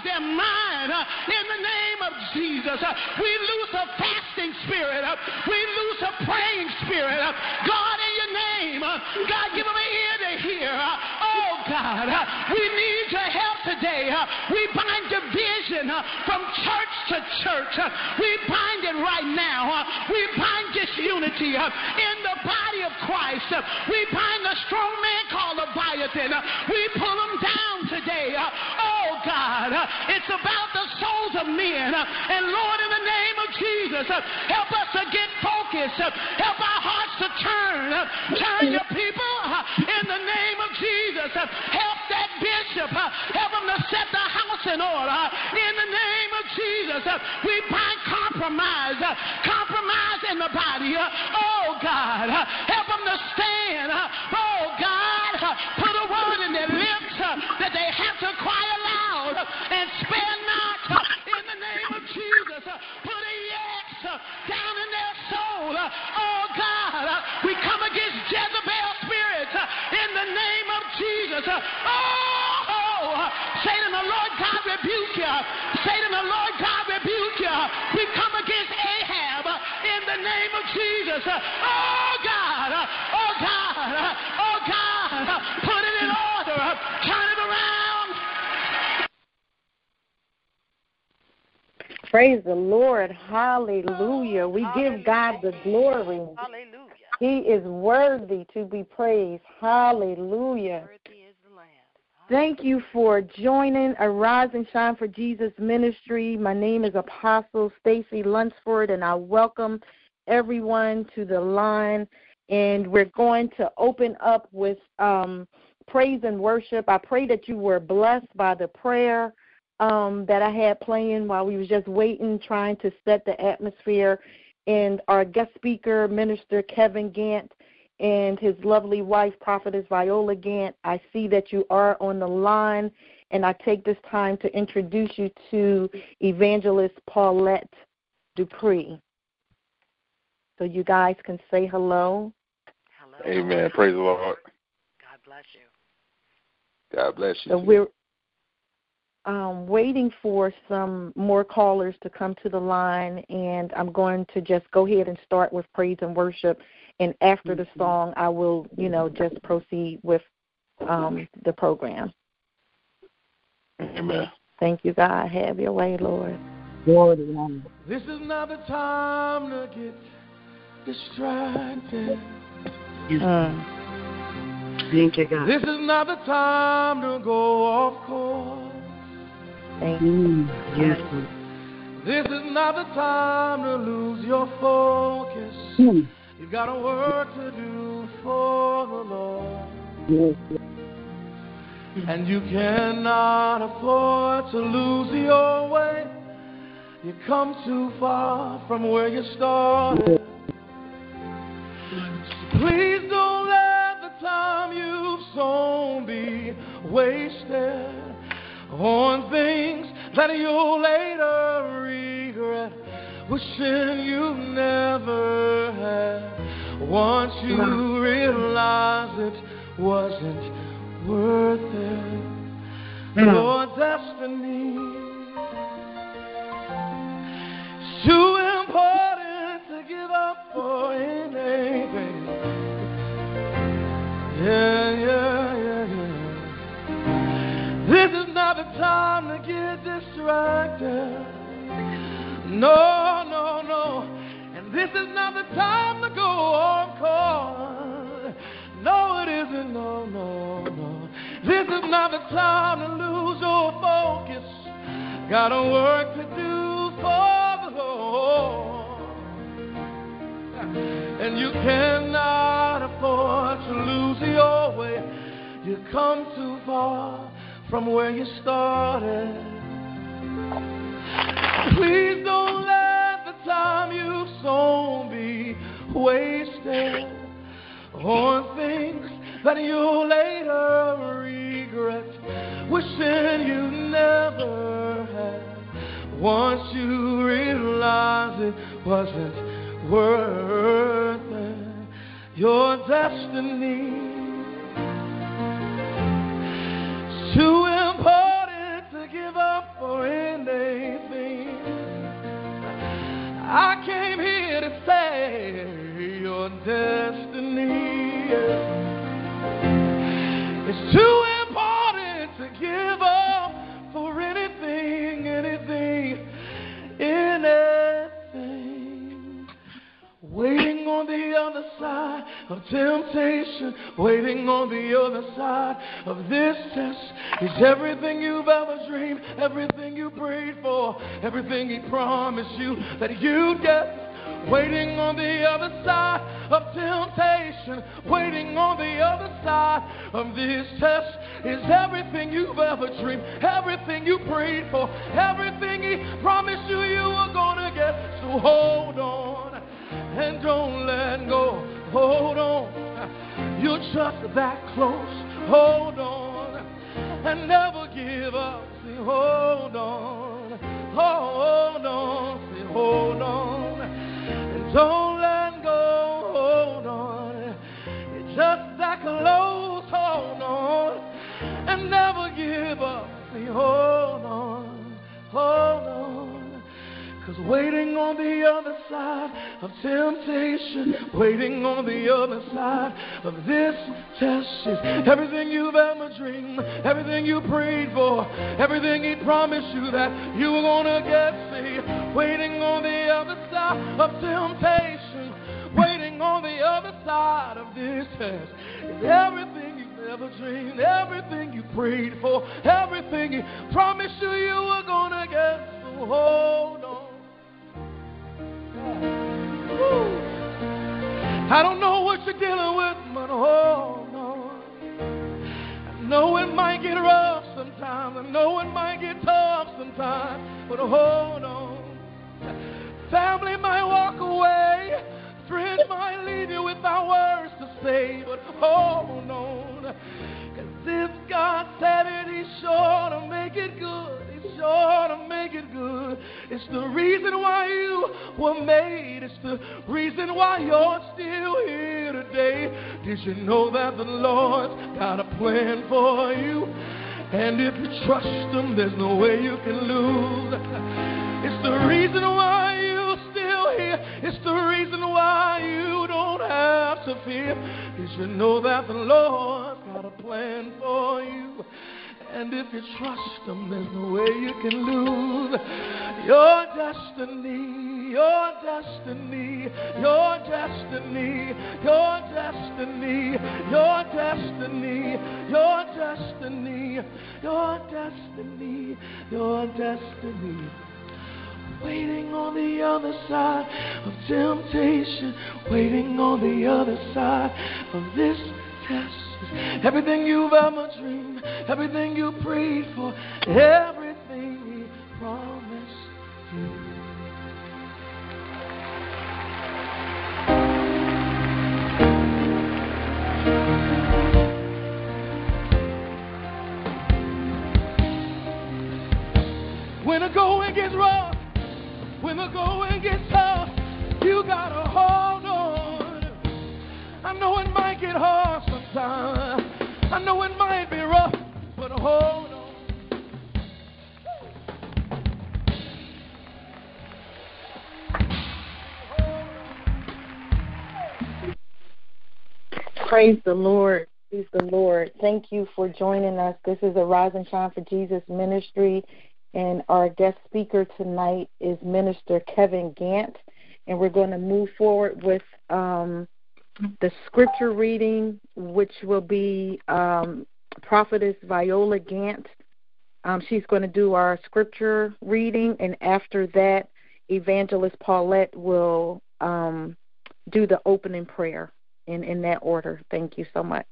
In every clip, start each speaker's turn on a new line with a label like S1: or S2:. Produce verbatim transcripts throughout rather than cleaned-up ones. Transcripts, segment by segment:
S1: their mind uh, in the name of Jesus. Uh, we lose a fasting spirit. Uh, we lose a praying spirit. Uh, God, in your name, uh, God, give them an ear to hear. Uh, oh, God, uh, we need your help today. Uh, we bind division uh, from church to church. Uh, we bind it right now. Uh, we bind disunity uh, in the body of Christ. Uh, we bind the strong man called Leviathan. Uh, we pull him down today. Uh, oh, God, uh, it's about the souls of men. Uh, and, Lord, in the name of Jesus, uh, help us to get focused. Uh, help our hearts to turn. Uh, turn your people uh, in the name of Jesus. Uh, help that bishop. Uh, help him to set the house in order. Uh, in the name of Jesus, uh, we bind compromise. Uh, compromise in the body. Uh, oh, God, uh, help them to stand. Uh, oh, God, uh, put a word in their lips uh, that they have to cry aloud uh, and spare not. Uh, in the name of Jesus, uh, put a yes uh, down in their soul. Uh, oh, God, uh, we come against Jezebel spirits uh, in the name of Jesus. Uh, oh, oh uh, Satan, the Lord God rebuke you. Satan, the Lord God rebuke you. We come against Ahab uh, in the name of Jesus. Uh, oh, God, uh, oh, God, uh, oh, God, uh, put it in order. Uh, turn it around.
S2: Praise the Lord. Hallelujah. We give God the glory.
S3: Hallelujah.
S2: He is worthy to be praised. Hallelujah.
S3: Worthy is the Lamb.
S2: Thank you for joining Arise and Shine for Jesus Ministry. My name is Apostle Stacy Lunsford, and I welcome everyone to the line. And we're going to open up with um, praise and worship. I pray that you were blessed by the prayer um, that I had playing while we was just waiting, trying to set the atmosphere. And our guest speaker, Minister Kevin Gant, and his lovely wife, Prophetess Viola Gant, I see that you are on the line, and I take this time to introduce you to Evangelist Paulette Dupree. So you guys can say hello.
S3: Hello.
S4: Amen. Praise the Lord.
S3: God bless you.
S4: God bless you.
S2: So we're um, waiting for some more callers to come to the line, and I'm going to just go ahead and start with praise and worship. And after the song, I will, you know, just proceed with um, the program.
S4: Amen.
S2: Thank you, God. Have your way, Lord.
S1: Lord, this is not the time to get distracted.
S2: Mm.
S5: Thank you, God.
S1: This is not the time to go off course.
S2: Thank you.
S5: Mm, yes, Lord.
S1: This is not the time to lose your focus.
S5: Mm.
S1: You got a work to do for the Lord.
S5: Yes, Lord.
S1: And you cannot afford to lose your way. You come too far from where you started. So please don't let the time you've sown be wasted on things that you'll later regret, wishing you never had. Once you realize it wasn't worth it, your destiny is too important to give up for anything. Yeah, yeah, yeah, yeah. This is not the time to get distracted. No, no, no. And this is not the time to go on course. No, it isn't. No, no, no. This is not the time to lose your focus. Got a work to do for the Lord. And you cannot afford to lose your way. You come too far from where you started. Please don't let the time you've sown be wasted on things that you'll later regret, wishing you never had. Once you realize it wasn't worth it, your destiny is too important to give up for of temptation, waiting on the other side of this test is everything you've ever dreamed, everything you prayed for, everything he promised you that you'd get. Waiting on the other side of temptation, waiting on the other side of this test is everything you've ever dreamed, everything you prayed for, everything he promised you you were gonna get. So hold on and don't let go. Hold on, you're just that close. Hold on and never give up. Say hold on, hold on, say hold on. Don't let go, hold on. You're just that close, hold on. And never give up, say hold on, hold on. Cause waiting on the other side of temptation, waiting on the other side of this test is everything you've ever dreamed, everything you prayed for, everything he promised you that you were gonna get. See, waiting on the other side of temptation, waiting on the other side of this test is everything you've ever dreamed, everything you prayed for, everything he promised you you were gonna get. So hold on. I don't know what you're dealing with, but hold on. I know it might get rough sometimes. I know it might get tough sometimes, but hold on. Family might walk away. Friends might leave you without words to say, but hold on. Cause if God said it, he's sure to make it good. Sure to make it good. It's the reason why you were made. It's the reason why you're still here today. Did you know that the Lord's got a plan for you? And if you trust him, there's no way you can lose. It's the reason why you're still here. It's the reason why you don't have to fear. Did you know that the Lord's got a plan for you? And if you trust him, there's no way you can lose your destiny, your destiny, your destiny, your destiny, your destiny, your destiny, your destiny, your destiny. Waiting on the other side of temptation, waiting on the other side of this test. Everything you've ever dreamed, everything you prayed for, everything he promised you. When the going gets rough, when the going gets tough, you gotta hold on. I know it might get hard sometimes. I know it might be rough, but hold on.
S2: Praise the Lord. Praise the Lord. Thank you for joining us. This is a Rise and Shine for Jesus ministry, and our guest speaker tonight is Minister Kevin Gant, and we're going to move forward with um, the scripture reading, which will be um, Prophetess Viola Gant. Um, she's going to do our scripture reading, and after that, Evangelist Paulette will um, do the opening prayer in, in that order. Thank you so much.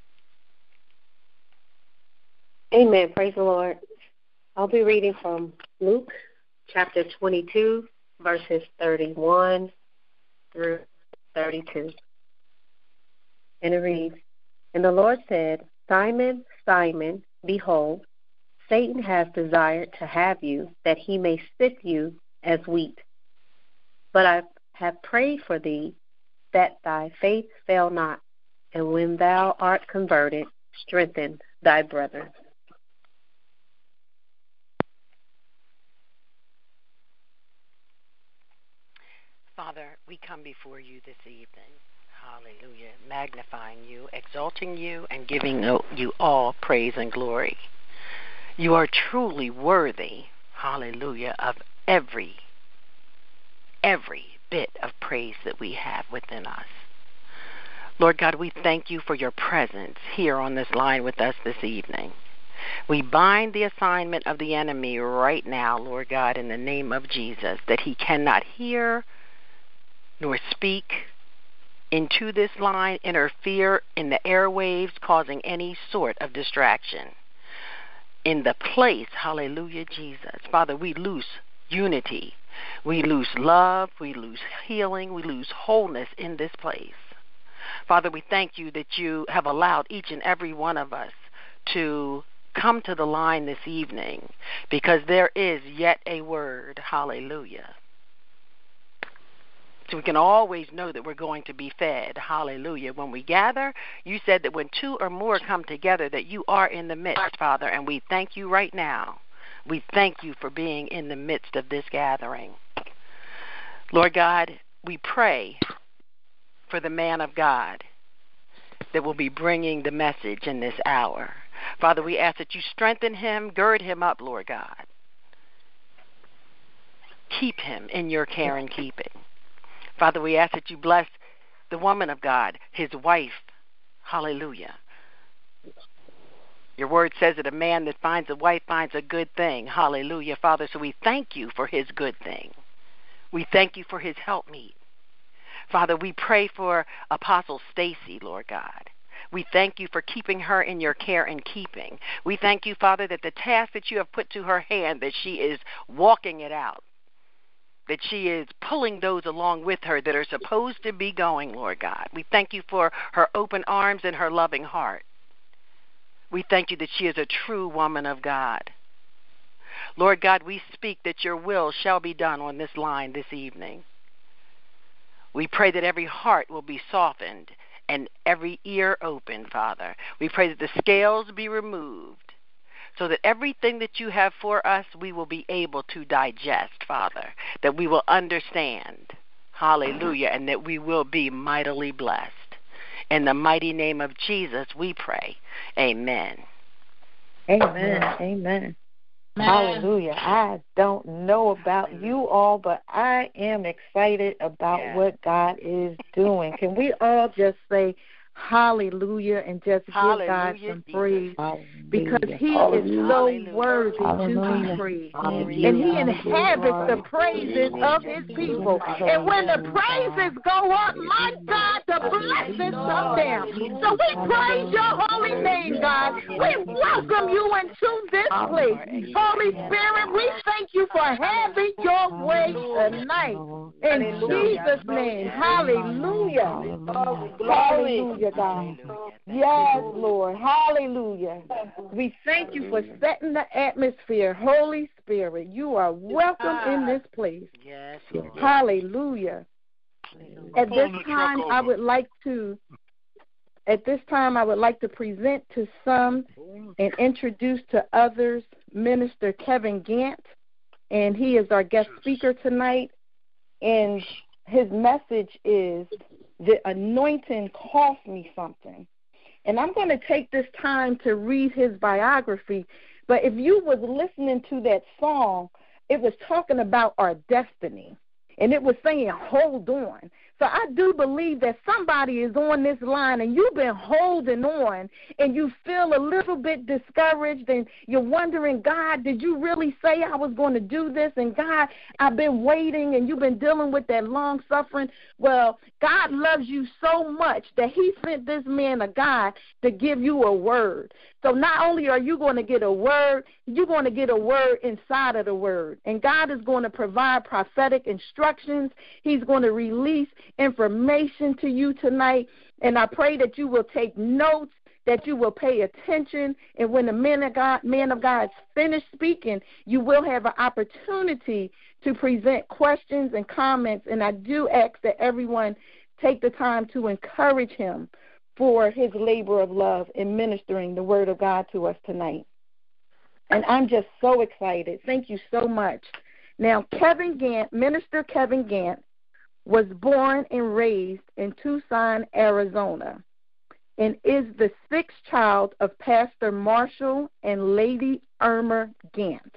S5: Amen. Praise the Lord. I'll be reading from Luke chapter twenty-two, verses thirty-one through thirty-two. And it reads, And the Lord said, Simon, Simon, behold, Satan has desired to have you, that he may sift you as wheat. But I have prayed for thee, that thy faith fail not, and when thou art converted, strengthen thy brethren.
S3: Father, we come before you this evening. Hallelujah. Magnifying you, exalting you, and giving you all praise and glory. You are truly worthy, hallelujah, of every, every bit of praise that we have within us. Lord God, we thank you for your presence here on this line with us this evening. We bind the assignment of the enemy right now, Lord God, in the name of Jesus, that he cannot hear nor speak into this line, interfere in the airwaves, causing any sort of distraction. In the place, hallelujah, Jesus. Father, we lose unity. We lose love. We lose healing. We lose wholeness in this place. Father, we thank you that you have allowed each and every one of us to come to the line this evening because there is yet a word, hallelujah. So we can always know that we're going to be fed, hallelujah. When we gather, you said that when two or more come together that you are in the midst, Father, and we thank you right now. We thank you for being in the midst of this gathering. Lord God, we pray for the man of God that will be bringing the message in this hour. Father, we ask that you strengthen him, gird him up, Lord God. Keep him in your care and keeping. Father, we ask that you bless the woman of God, his wife. Hallelujah. Your word says that a man that finds a wife finds a good thing. Hallelujah, Father. So we thank you for his good thing. We thank you for his helpmeet. Father, we pray for Apostle Stacy, Lord God. We thank you for keeping her in your care and keeping. We thank you, Father, that the task that you have put to her hand, that she is walking it out, that she is pulling those along with her that are supposed to be going, Lord God. We thank you for her open arms and her loving heart. We thank you that she is a true woman of God. Lord God, we speak that your will shall be done on this line this evening. We pray that every heart will be softened and every ear open, Father. We pray that the scales be removed so that everything that you have for us, we will be able to digest, Father, that we will understand, hallelujah, and that we will be mightily blessed. In the mighty name of Jesus, we pray. Amen.
S2: Amen. Amen. Hallelujah. I don't know about you all, but I am excited about
S3: Yeah.
S2: what God is doing. Can we all just say hallelujah and just
S3: Hallelujah,
S2: give God some
S3: Jesus.
S2: praise? Because he
S4: Hallelujah.
S2: is so
S3: Hallelujah.
S2: worthy to
S6: Hallelujah.
S2: be praised.
S6: Hallelujah.
S2: And he inhabits the praises of his people. And when the praises go up, my God, the blessings come down. So we praise your holy name, God. We welcome you into this place. Holy Spirit, we thank you for having your way tonight. In Jesus' name, hallelujah. Hallelujah, God. Yes, Lord. Hallelujah. We thank you for setting the atmosphere. Holy Spirit, you are welcome in this place.
S3: Yes, Lord.
S2: Hallelujah. At this time, I would like to At this time, I would like to present to some and introduce to others Minister Kevin Gant, and he is our guest speaker tonight. And his message is, "The anointing cost me something." And I'm going to take this time to read his biography. But if you was listening to that song, it was talking about our destiny. And it was saying, hold on. So I do believe that somebody is on this line and you've been holding on and you feel a little bit discouraged and you're wondering, God, did you really say I was going to do this? And God, I've been waiting and you've been dealing with that long suffering. Well, God loves you so much that he sent this man of God to give you a word. So not only are you going to get a word, you're going to get a word inside of the word. And God is going to provide prophetic instructions. He's going to release information to you tonight. And I pray that you will take notes, that you will pay attention. And when the man of God, man of God is finished speaking, you will have an opportunity to present questions and comments. And I do ask that everyone take the time to encourage him for his labor of love in ministering the word of God to us tonight. And I'm just so excited. Thank you so much. Now, Kevin Gant, Minister Kevin Gant, was born and raised in Tucson, Arizona, and is the sixth child of Pastor Marshall and Lady Irma Gant.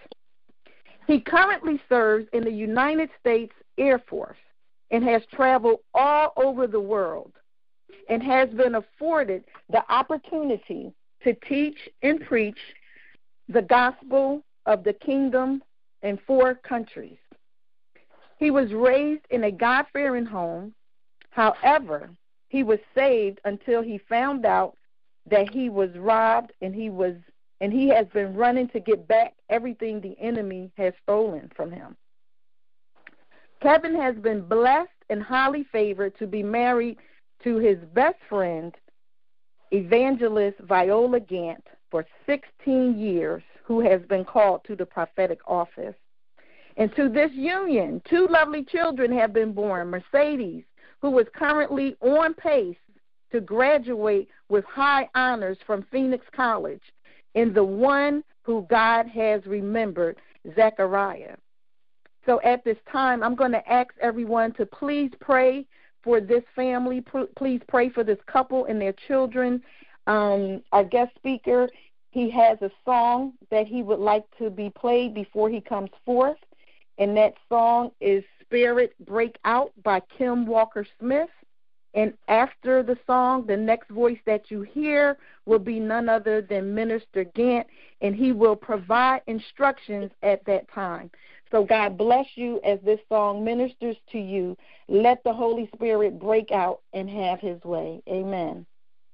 S2: He currently serves in the United States Air Force and has traveled all over the world. and has been afforded the opportunity to teach and preach the gospel of the kingdom in four countries. He was raised in a God-fearing home. However, he was saved until he found out that he was robbed, and he was and he has been running to get back everything the enemy has stolen from him. Kevin has been blessed and highly favored to be married to his best friend, evangelist Viola Gant, for sixteen years, who has been called to the prophetic office. And to this union, two lovely children have been born. Mercedes, who is currently on pace to graduate with high honors from Phoenix College, and the one who God has remembered, Zechariah. So at this time, I'm going to ask everyone to please pray for this family. Please pray for this couple and their children. Um, our guest speaker, he has a song that he would like to be played before he comes forth, and that song is Spirit Break Out by Kim Walker Smith. And after the song, the next voice that you hear will be none other than Minister Gant, and he will provide instructions at that time. So God bless you as this song ministers to you. Let the Holy Spirit break out and have his way. Amen.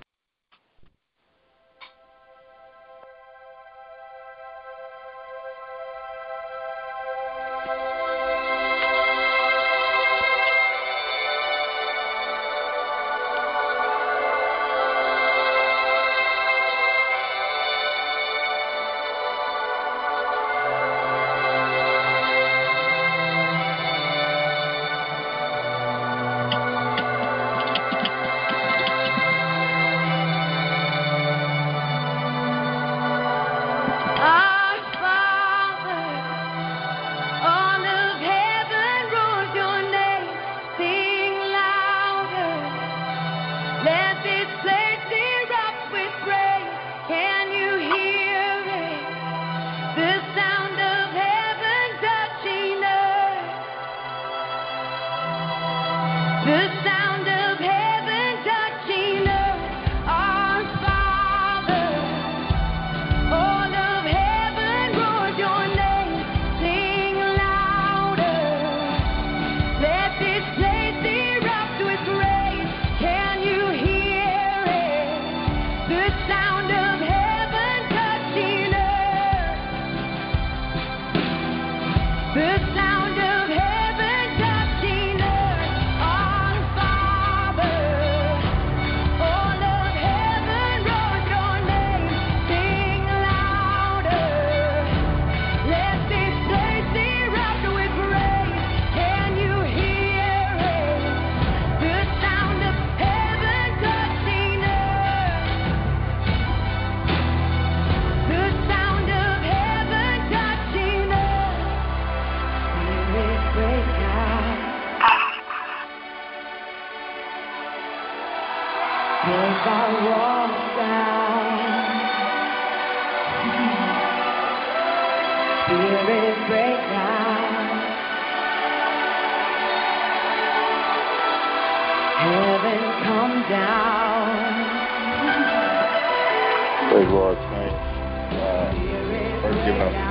S4: Praise the Lord, saints. Uh, first giving up to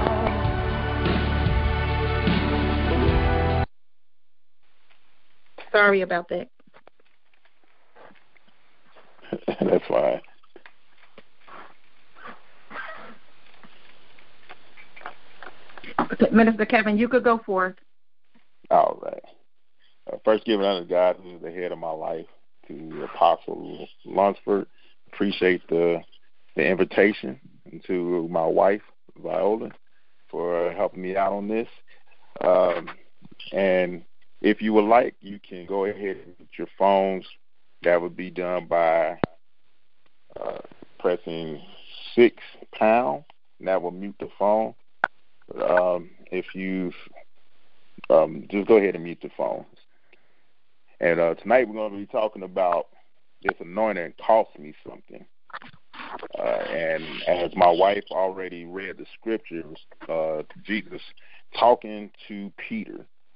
S4: God.
S2: Sorry about that.
S4: That's fine.
S2: Minister Kevin, you could go forth.
S4: All right. Uh, first giving unto God, who is the head of my life, to Apostle Lunsford. Appreciate the the invitation, and to my wife, Viola, for helping me out on this. Um, and if you would like, you can go ahead with your phones. That would be done by uh, pressing six pound, and that will mute the phone. Um, if you've um, just go ahead and mute the phones. And uh, tonight we're going to be talking about this anointing cost me something. Uh, and as my wife already read the scriptures, uh, Jesus talking to Peter,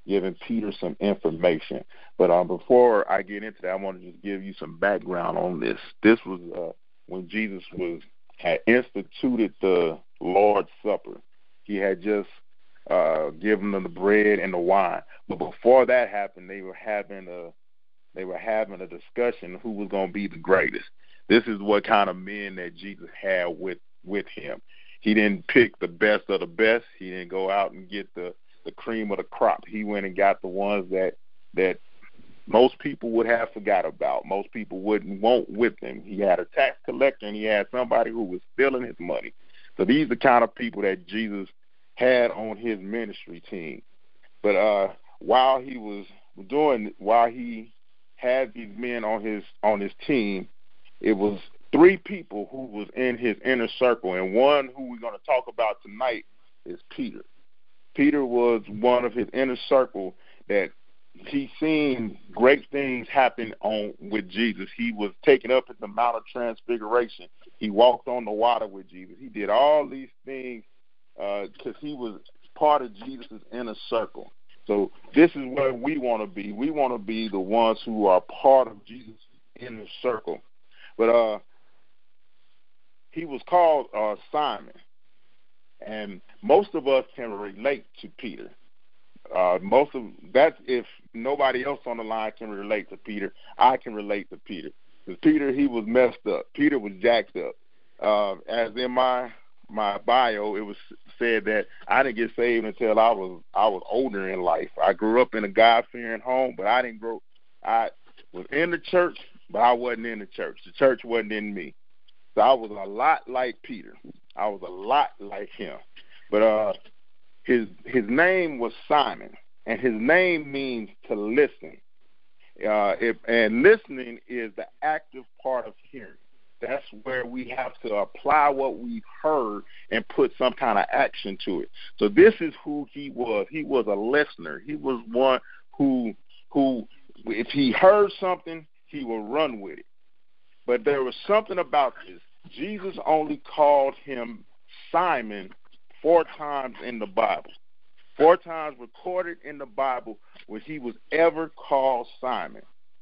S4: giving Peter some information. But um, before I get into that, I want to just give you some background on this. This was uh, when Jesus was had instituted the Lord's Supper. He had just uh, given them the bread and the wine. But before that happened, they were having a they were having a discussion who was going to be the greatest. This is what kind of men that Jesus had with with him. He didn't pick the best of the best. He didn't go out and get the, the cream of the crop. He went and got the ones that that most people would have forgot about. Most people wouldn't want with him. He had a tax collector, and he had somebody who was stealing his money. So these are the kind of people that Jesus had on his ministry team. But uh, while he was doing, while he had these men on his on his team, it was three people who was in his inner circle, and one who we're going to talk about tonight is Peter. Peter was one of his inner circle that he seen great things happen on with Jesus. He was taken up at the Mount of Transfiguration. He walked on the water with Jesus. He did all these things because uh, he was part of Jesus' inner circle. So this is where we want to be. We want to be the ones who are part of Jesus' inner circle. But uh, he was called uh, Simon, and most of us can relate to Peter. Uh, most of that's if nobody else on the line can relate to Peter. I can relate to Peter. Because Peter, he was messed up. Peter was jacked up. Uh, as in my my bio, it was said that I didn't get saved until I was I was older in life. I grew up in a God-fearing home, but I didn't grow. I was in the church, but I wasn't in the church. The church wasn't in me. So I was a lot like Peter. I was a lot like him. But uh, his his name was Simon, and his name means to listen. Uh, if, and listening is the active part of hearing. That's where we have to apply what we've heard and put some kind of action to it. So this is who he was. He was a listener. He was one who who, if he heard something, he would run with it. But there was something about this. Jesus only called him Simon four times in the Bible. Four times recorded in the Bible where he was ever called Simon.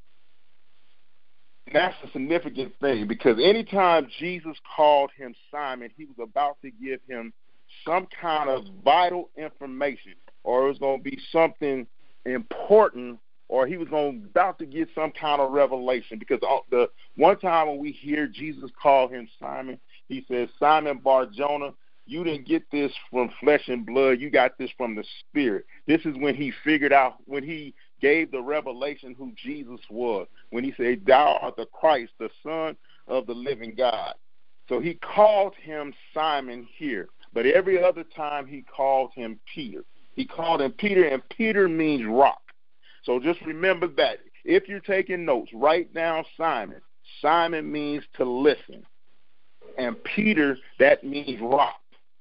S4: And that's a significant thing because anytime Jesus called him Simon, he was about to give him some kind of vital information, or it was going to be something important, or he was going about to get some kind of revelation. Because the one time when we hear Jesus call him Simon, he says, Simon Bar-Jonah, you didn't get this from flesh and blood. You got this from the Spirit. This is when he figured out, when he gave the revelation who Jesus was, when he said, thou art the Christ, the Son of the living God. So he called him Simon here. But every other time he called him Peter. He called him Peter, and Peter means rock. So just remember that. If you're taking notes, write down Simon. Simon means to listen. And Peter, that means rock.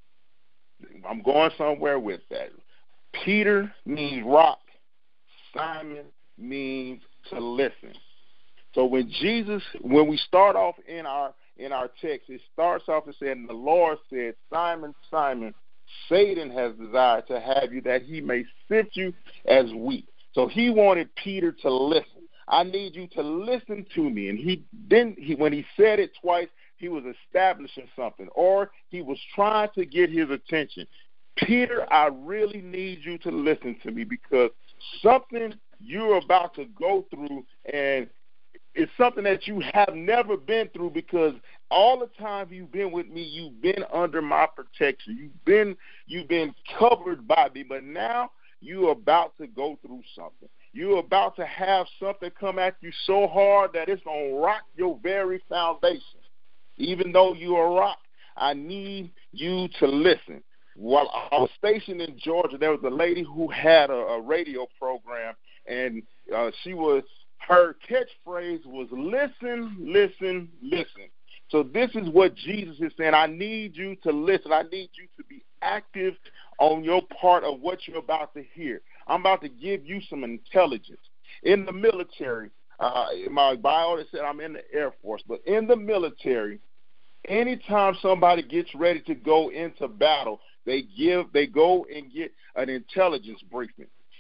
S4: I'm going somewhere with that. Peter means rock. Simon means to listen. So when Jesus, when we start off in our in our text, it starts off and saying, the Lord said, Simon, Simon, Satan has desired to have you that he may sift you as wheat. So he wanted Peter to listen. I need you to listen to me. And he didn't, he, when he said it twice, he was establishing something, or he was trying to get his attention. Peter, I really need you to listen to me because something you're about to go through, and it's something that you have never been through because all the time you've been with me, you've been under my protection. You've been you've been covered by me, but now you're about to go through something. You're about to have something come at you so hard that it's going to rock your very foundation. Even though you're a rock, I need you to listen. While I was stationed in Georgia, there was a lady who had a, a radio program, and uh, she was her catchphrase was listen, listen, listen. So this is what Jesus is saying. I need you to listen. I need you to be active on your part of what you're about to hear. I'm about to give you some intelligence. In the military, uh, my bio said I'm in the Air Force, but in the military, anytime somebody gets ready to go into battle, they give, they go and get an intelligence briefing.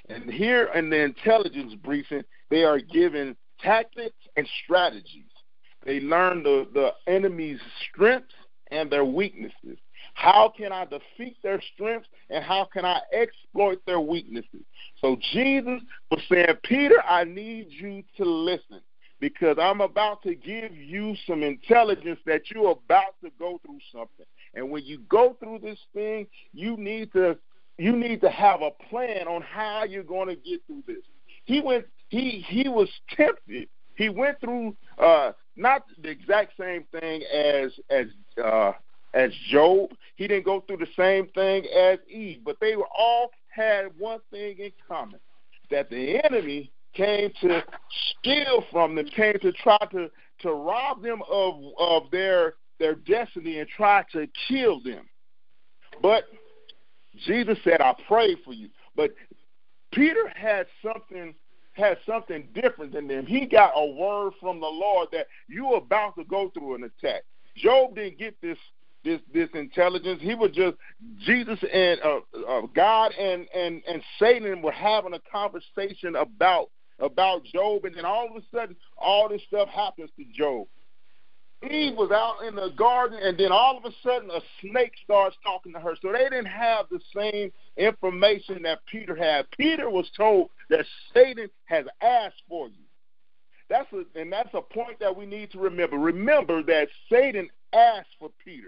S4: And here in the intelligence briefing, they are given tactics and strategies. They learn the, the enemy's strengths and their weaknesses. How can I defeat their strengths, and how can I exploit their weaknesses? So Jesus was saying, Peter, I need you to listen, because I'm about to give you some intelligence that you're about to go through something. And when you go through this thing, you need to you need to have a plan on how you're going to get through this. He went he he was tempted. He went through uh, not the exact same thing as as uh, as Job. He didn't go through the same thing as Eve, but they were all had one thing in common, that the enemy came to steal from them, came to try to, to rob them of of their their destiny and try to kill them. But Jesus said, I pray for you. But Peter had something had something different than them. He got a word from the Lord that you're about to go through an attack. Job didn't get this this this intelligence. He was just Jesus and uh, uh, God and, and, and Satan were having a conversation about about Job, and then all of a sudden, all this stuff happens to Job. Eve was out in the garden, and then all of a sudden, a snake starts talking to her. So they didn't have the same information that Peter had. Peter was told that Satan has asked for you. That's a, and that's a point that we need to remember. Remember that Satan asked for Peter.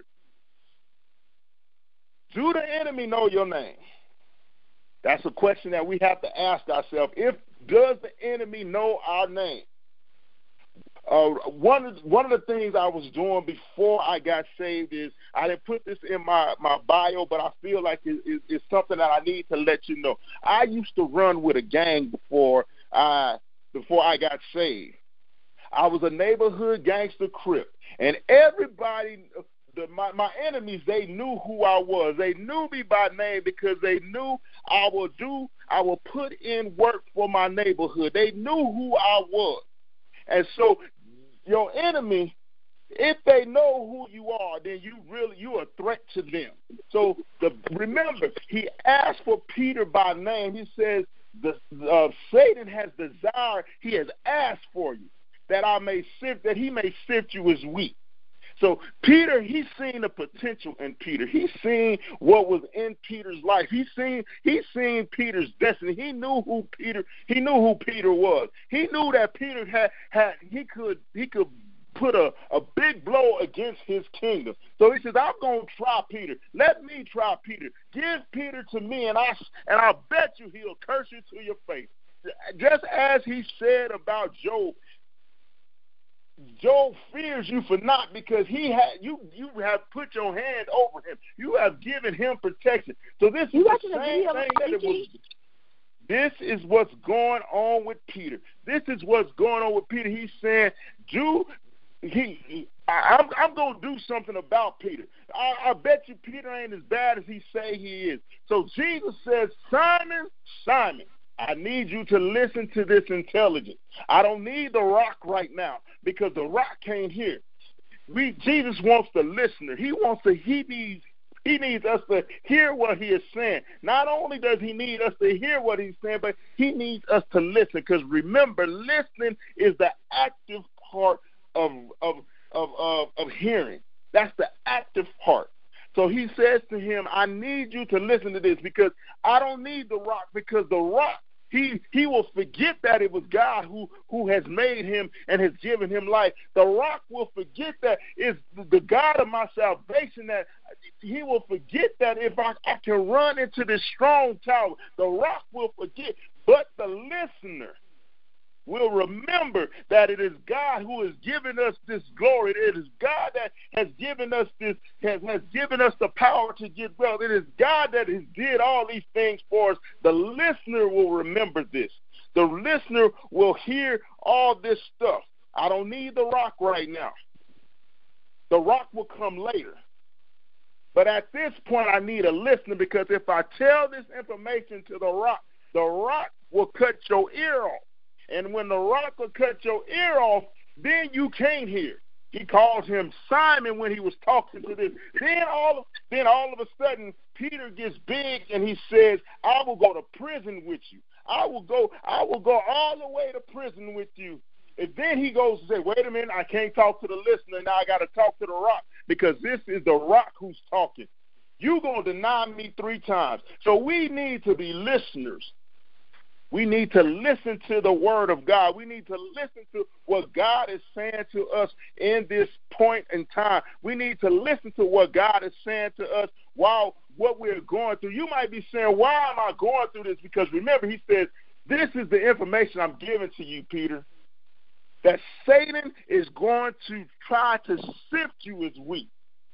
S4: Do the enemy know your name? That's a question that we have to ask ourselves. If does the enemy know our name? Uh, one of one of the things I was doing before I got saved is I didn't put this in my, my bio, but I feel like it, it, it's something that I need to let you know. I used to run with a gang before I before I got saved. I was a neighborhood gangster crip, and everybody. The, my, my enemies, they knew who I was. They knew me by name because they knew I will do, I will put in work for my neighborhood. They knew who I was. And so your enemy, if they know who you are, then you really, you're a threat to them. So the, remember, he asked for Peter by name. He says, the, uh, Satan has desired, he has asked for you, that I may sift, that he may sift you as wheat. So Peter, he's seen the potential in Peter. He's seen what was in Peter's life. He's seen he's seen Peter's destiny. He knew who Peter he knew who Peter was. He knew that Peter had, had he could he could put a, a big blow against his kingdom. So he says, I'm gonna try Peter. Let me try Peter. Give Peter to me, and I and I bet you he'll curse you to your face. Just as he said about Job. Job fears you for naught because he had you you have put your hand over him. You have given him protection. So this is the same thing that it was. This is what's going on with Peter. This is what's going on with Peter. He's saying, do he, he I, I'm, I'm going to do something about Peter. I, I bet you Peter ain't as bad as he say he is. So Jesus says, Simon, Simon, I need you to listen to this intelligence. I don't need the rock right now because the rock came here. We, Jesus wants the listener. He wants to, he needs, he needs us to hear what he is saying. Not only does he need us to hear what he's saying, but he needs us to listen, because remember, listening is the active part of, of, of, of, of hearing. That's the active part. So he says to him, I need you to listen to this because I don't need the rock, because the rock, he he will forget that it was God who, who has made him and has given him life. The rock will forget that it's the God of my salvation, that he will forget that if I, I can run into this strong tower, the rock will forget. But the listener will remember that it is God who has given us this glory. It is God that has given us this, has, has given us the power to get well. It is God that has did all these things for us. The listener will remember this. The listener will hear all this stuff. I don't need the rock right now. The rock will come later. But at this point, I need a listener, because if I tell this information to the rock, the rock will cut your ear off. And when the rock will cut your ear off, then you can't hear. He calls him Simon when he was talking to this. Then all, of, then all of a sudden, Peter gets big and he says, I will go to prison with you. I will go, I will go all the way to prison with you. And then he goes to say, wait a minute, I can't talk to the listener. Now I got to talk to the rock because this is the rock who's talking. You're going to deny me three times. So we need to be listeners. We need to listen to the word of God. We need to listen to what God is saying to us in this point in time. We need to listen to what God is saying to us while what we're going through. You might be saying, why am I going through this? Because remember, he says, this is the information I'm giving to you, Peter, that Satan is going to try to sift you as wheat.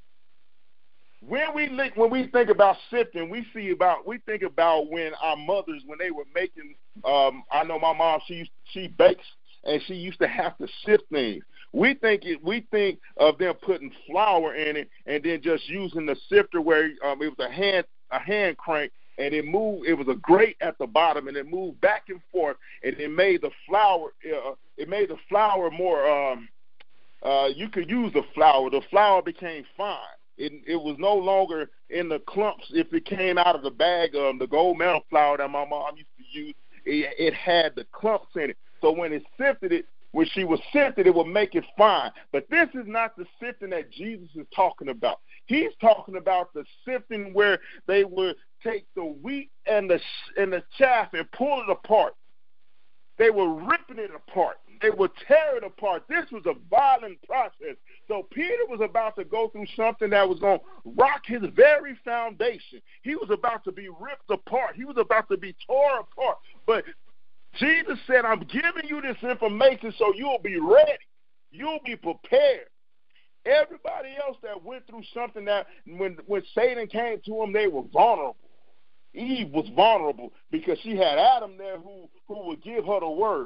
S4: When we look, when we think about sifting, we see about we think about when our mothers, when they were making. Um, I know my mom; she she bakes, and she used to have to sift things. We think it. We think of them putting flour in it, and then just using the sifter where um, it was a hand a hand crank, and it moved. It was a grate at the bottom, and it moved back and forth, and it made the flour. Uh, it made the flour more. Um, uh, you could use the flour. The flour became fine. It, it was no longer in the clumps. If it came out of the bag, um, the gold medal flour that my mom used to use, it, it had the clumps in it. So when it sifted it, when she was sifted, it would make it fine. But this is not the sifting that Jesus is talking about. He's talking about the sifting where they would take the wheat and the and the chaff and pull it apart. They were ripping it apart. They would tear it apart. This was a violent process. So Peter was about to go through something that was going to rock his very foundation. He was about to be ripped apart. He was about to be torn apart. But Jesus said, I'm giving you this information so you'll be ready. You'll be prepared. Everybody else that went through something that when, when Satan came to them, they were vulnerable. Eve was vulnerable because she had Adam there who, who would give her the word.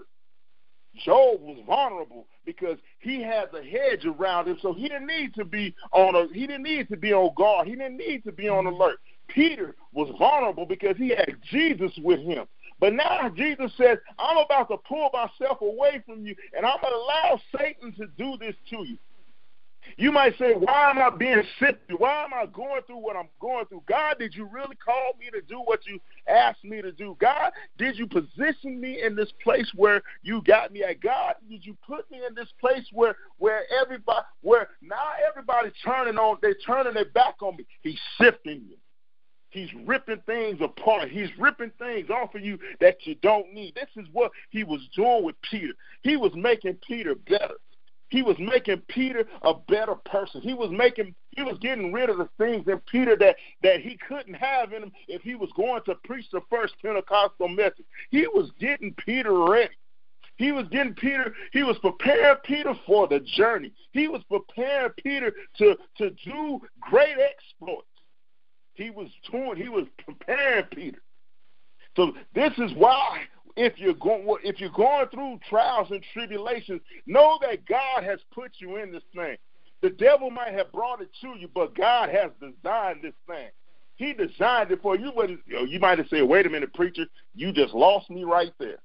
S4: Job was vulnerable because he had the hedge around him, so he didn't need to be on a he didn't need to be on guard. He didn't need to be on alert. Peter was vulnerable because he had Jesus with him. But now Jesus says, I'm about to pull myself away from you, and I'm going to allow Satan to do this to you. You might say, why am I being sifted? Why am I going through what I'm going through? God, did you really call me to do what you asked me to do? God, did you position me in this place where you got me at? God, did you put me in this place where where everybody, where now everybody's turning on, they're turning their back on me. He's sifting you. He's ripping things apart. He's ripping things off of you that you don't need. This is what he was doing with Peter. He was making Peter better. He was making Peter a better person. He was making, he was getting rid of the things in Peter that, that he couldn't have in him if he was going to preach the first Pentecostal message. He was getting Peter ready. He was getting Peter, he was preparing Peter for the journey. He was preparing Peter to, to do great exploits. He was doing, he was preparing Peter. So this is why If you're going, if you're going through trials and tribulations, know that God has put you in this thing. The devil might have brought it to you, but God has designed this thing. He designed it for you. You might have said, wait a minute, preacher, you just lost me right there.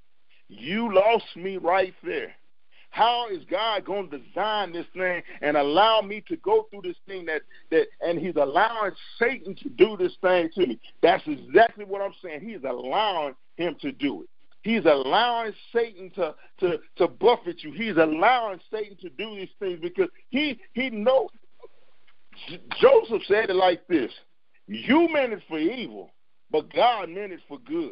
S4: You lost me right there. How is God going to design this thing and allow me to go through this thing that, that and he's allowing Satan to do this thing to me? That's exactly what I'm saying. He's allowing him to do it. He's allowing Satan to, to, to buffet you. He's allowing Satan to do these things because he, he knows. Joseph said it like this: you meant it for evil, but God meant it for good.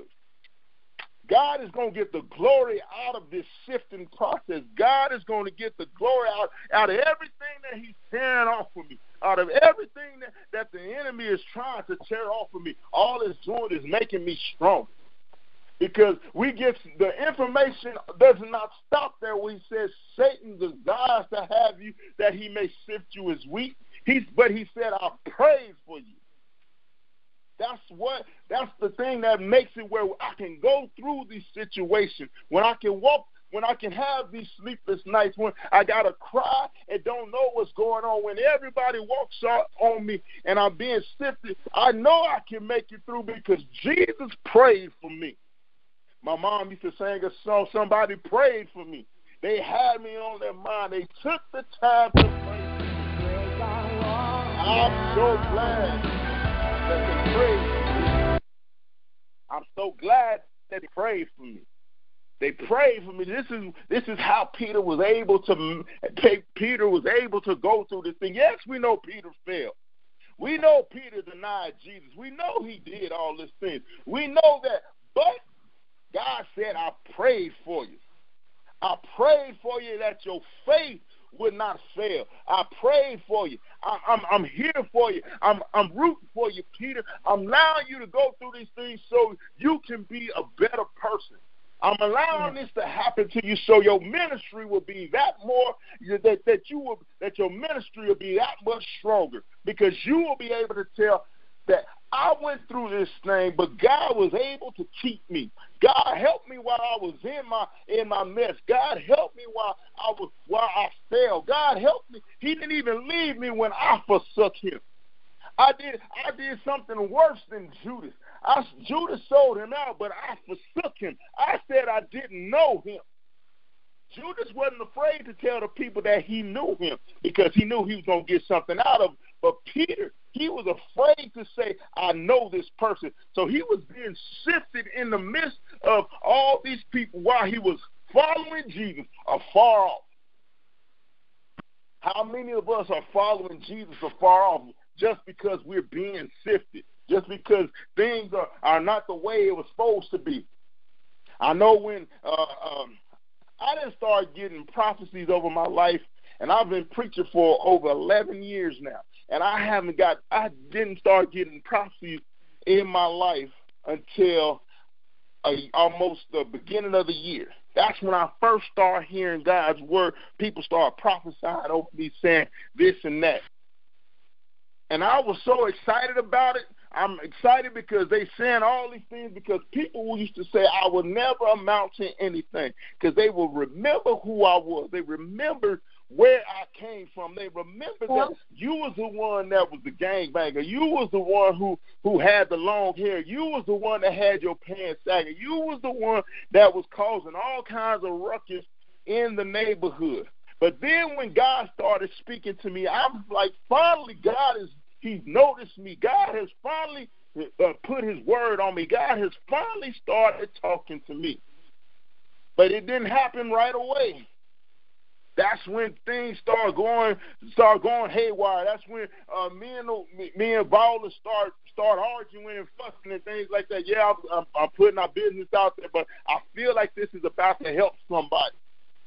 S4: God is going to get the glory out of this sifting process. God is going to get the glory out, out of everything that he's tearing off of me, out of everything that, that the enemy is trying to tear off of me. All it's doing is making me strong. Because we get the information does not stop there. When he says Satan desires to have you that he may sift you as wheat. He's, but he said, I'll praise for you. That's what. That's the thing that makes it where I can go through these situations. When I can walk, when I can have these sleepless nights, when I gotta cry and don't know what's going on. When everybody walks out on me and I'm being sifted, I know I can make it through because Jesus prayed for me. My mom used to sing a song, somebody prayed for me. They had me on their mind. They took the time to pray for me. I'm so glad that they prayed for me. I'm so glad they prayed for me. They prayed for me. This is this is how Peter was able to Peter was able to go through this thing. Yes, we know Peter failed. We know Peter denied Jesus. We know he did all these things. We know that. But God said, I prayed for you. I prayed for you that your faith would not fail. I prayed for you. I, I'm, I'm here for you. I'm, I'm rooting for you, Peter. I'm allowing you to go through these things so you can be a better person. I'm allowing this to happen to you so your ministry will be that more, that, that you will, that your ministry will be that much stronger, because you will be able to tell that I went through this thing, but God was able to keep me. God helped me while I was in my in my mess. God helped me while I was while I failed. God helped me. He didn't even leave me when I forsook him. I did I did something worse than Judas. I, Judas sold him out, but I forsook him. I said I didn't know him. Judas wasn't afraid to tell the people that he knew him because he knew he was going to get something out of him. But Peter, he was afraid to say, I know this person. So he was being sifted in the midst of all these people while he was following Jesus afar off. How many of us are following Jesus afar off just because we're being sifted, just because things are, are not the way it was supposed to be? I know when uh, um, I didn't start getting prophecies over my life, and I've been preaching for over eleven years now, and I haven't got, I didn't start getting prophecies in my life until uh, almost the beginning of the year. That's when I first started hearing God's word. People started prophesying over me, saying this and that. And I was so excited about it. I'm excited because they saying all these things, because people used to say I will never amount to anything, because they will remember who I was. They remember where I came from. They remember that you was the one that was the gangbanger. You was the one who, who had the long hair. You was the one that had your pants sagging. You was the one that was causing all kinds of ruckus in the neighborhood. But then when God started speaking to me, I'm like, finally, God is, he's noticed me. God has finally uh, put his word on me. God has finally started talking to me. But it didn't happen right away. That's when things start going, start going haywire. That's when uh, me and me and Ballers start start arguing and fussing and things like that. Yeah, I'm, I'm, I'm putting our business out there, but I feel like this is about to help somebody.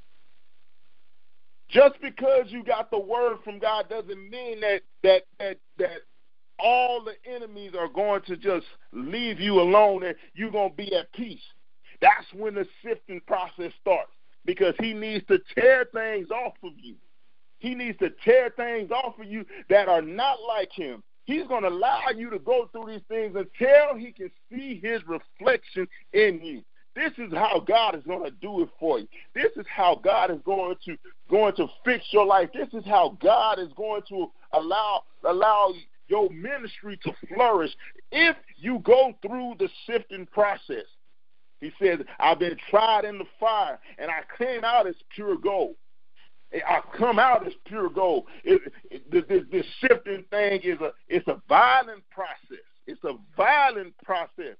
S4: Just because you got the word from God doesn't mean that that that that all the enemies are going to just leave you alone and you're going to be at peace. That's when the sifting process starts, because he needs to tear things off of you. He needs to tear things off of you that are not like him. He's going to allow you to go through these things until he can see his reflection in you. This is how God is going to do it for you. This is how God is going to going to fix your life. This is how God is going to allow allow your ministry to flourish if you go through the sifting process. He says, I've been tried in the fire, and I came out as pure gold. I come out as pure gold. It, it, this, this sifting thing is a it's a violent process. It's a violent process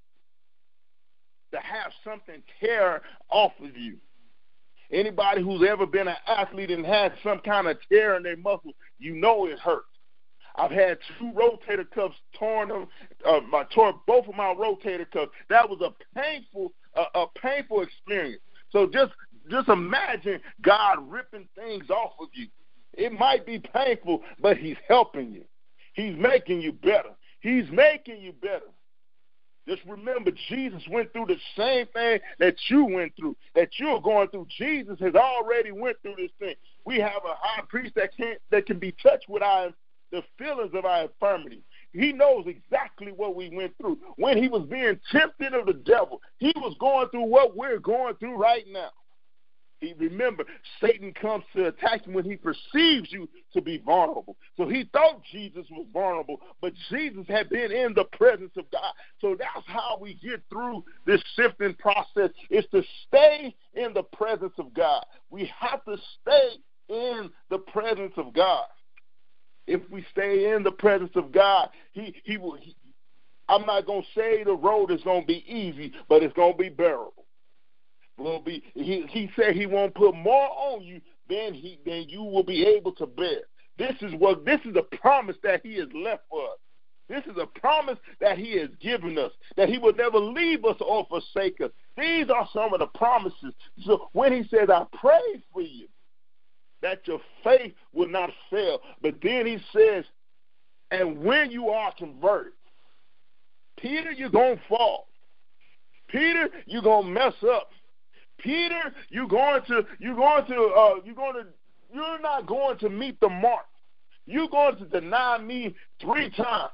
S4: to have something tear off of you. Anybody who's ever been an athlete and had some kind of tear in their muscle, you know it hurts. I've had two rotator cuffs torn. Uh, I tore both of my rotator cuffs. That was a painful, uh, a painful experience. So just, just imagine God ripping things off of you. It might be painful, but he's helping you. He's making you better. He's making you better. Just remember, Jesus went through the same thing that you went through, that you're going through. Jesus has already went through this thing. We have a high priest that can that can be touched with our the feelings of our infirmity. He knows exactly what we went through. When he was being tempted of the devil, he was going through what we're going through right now. He remember, Satan comes to attack you when he perceives you to be vulnerable. So he thought Jesus was vulnerable, but Jesus had been in the presence of God. So that's how we get through this sifting process, is to stay in the presence of God. We have to stay in the presence of God. If we stay in the presence of God, he, he will he,
S6: I'm not going to say the road is going to be easy, but it's going to be bearable. Will be. He, he said he won't put more on you than he than you will be able to bear. This is what this is a promise that he has left for us. This is a promise that he has given us, that he will never leave us or forsake us. These are some of the promises. So when he says, I pray for you, that your faith will not fail. But then he says, and when you are converted, Peter, you're going to fall. Peter, you're going to mess up. Peter, you're going to, you're going to, uh, you're going to, you're not going to meet the mark. You're going to deny me three times.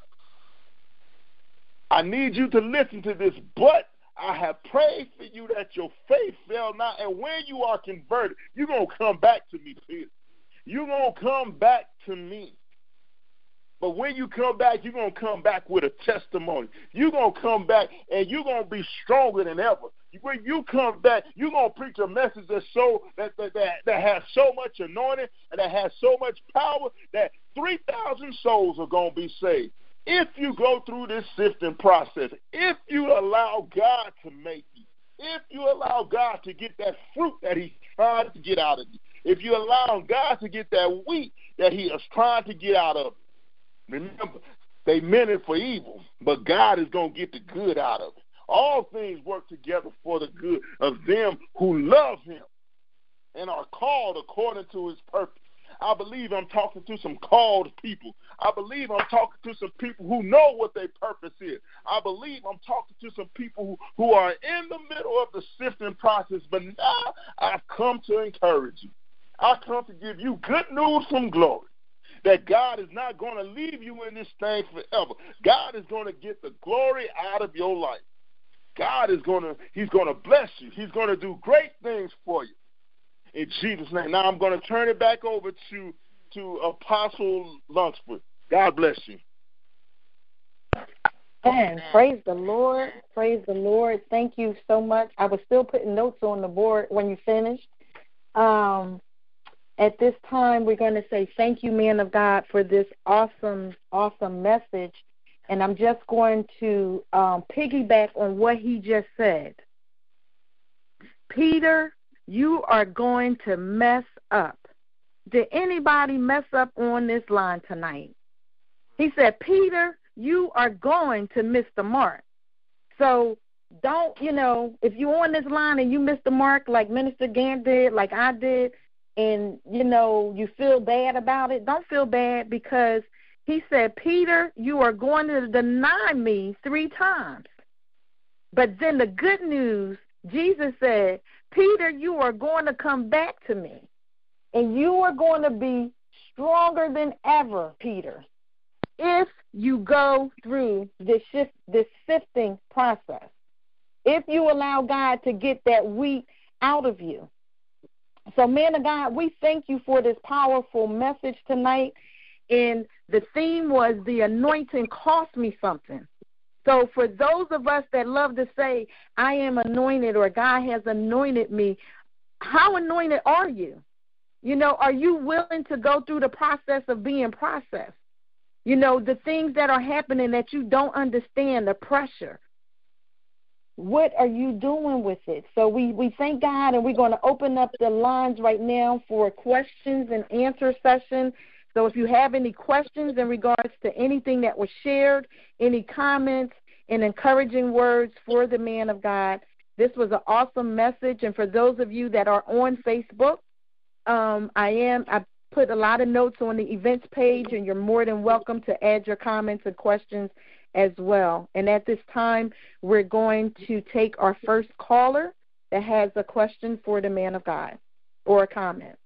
S6: I need you to listen to this, but I have prayed for you that your faith fail not, and when you are converted, you're going to come back to me, Peter. You're going to come back to me. But when you come back, you're going to come back with a testimony. You're going to come back, and you're going to be stronger than ever. When you come back, you're going to preach a message that's so, that, that, that, that has so much anointing and that has so much power that three thousand souls are going to be saved. If you go through this sifting process, if you allow God to make you, if you allow God to get that fruit that he's trying to get out of you, if you allow God to get that wheat that he is trying to get out of you, remember, they meant it for evil, but God is going to get the good out of it. All things work together for the good of them who love him and are called according to his purpose. I believe I'm talking to some called people. I believe I'm talking to some people who know what their purpose is. I believe I'm talking to some people who, who are in the middle of the sifting process, but now I've come to encourage you. I've come to give you good news from glory, that God is not going to leave you in this thing forever. God is going to get the glory out of your life. God is going to, he's going to bless you. He's going to do great things for you. In Jesus' name. Now I'm going to turn it back over to, to Apostle Lunsford. God bless you.
S2: And praise the Lord. Praise the Lord. Thank you so much. I was still putting notes on the board when you finished. Um, at this time, we're going to say thank you, man of God, for this awesome, awesome message. And I'm just going to um, piggyback on what he just said. Peter, you are going to mess up. Did anybody mess up on this line tonight? He said, Peter, you are going to miss the mark. So don't, you know, if you're on this line and you miss the mark like Minister Gant did, like I did, and, you know, you feel bad about it, don't feel bad, because he said, Peter, you are going to deny me three times. But then the good news, Jesus said, Peter, you are going to come back to me, and you are going to be stronger than ever, Peter, if you go through this shift, this sifting process, if you allow God to get that wheat out of you. So, man of God, we thank you for this powerful message tonight. And the theme was the anointing cost me something. So for those of us that love to say, I am anointed or God has anointed me, how anointed are you? You know, are you willing to go through the process of being processed? You know, the things that are happening that you don't understand, the pressure. What are you doing with it? So we, we thank God, and we're going to open up the lines right now for questions and answer session. So if you have any questions in regards to anything that was shared, any comments and encouraging words for the man of God, this was an awesome message. And for those of you that are on Facebook, um, I am I put a lot of notes on the events page, and you're more than welcome to add your comments and questions as well. And at this time, we're going to take our first caller that has a question for the man of God or a comment.